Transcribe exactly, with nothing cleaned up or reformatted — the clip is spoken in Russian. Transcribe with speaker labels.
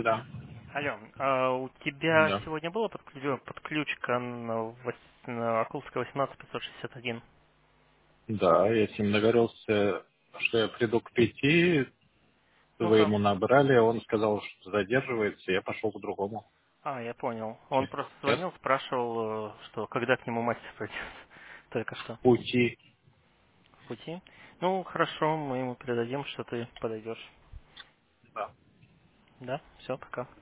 Speaker 1: Да,
Speaker 2: Алло, а у тебя
Speaker 1: да.
Speaker 2: сегодня была подклю- подключка на, вось- на Окулская восемнадцать пятьсот шестьдесят один?
Speaker 1: Да, я с ним договорился, что я приду к пяти, вы
Speaker 2: Ну-ка.
Speaker 1: ему набрали, он сказал, что задерживается, я пошел к другому.
Speaker 2: А, я понял. Он просто
Speaker 1: Сейчас
Speaker 2: звонил, спрашивал, э, что когда к нему мастер придет. Только что.
Speaker 1: в пути.
Speaker 2: В пути. Ну, хорошо, мы ему передадим, что ты подойдешь.
Speaker 1: Да.
Speaker 2: Да? Все, пока.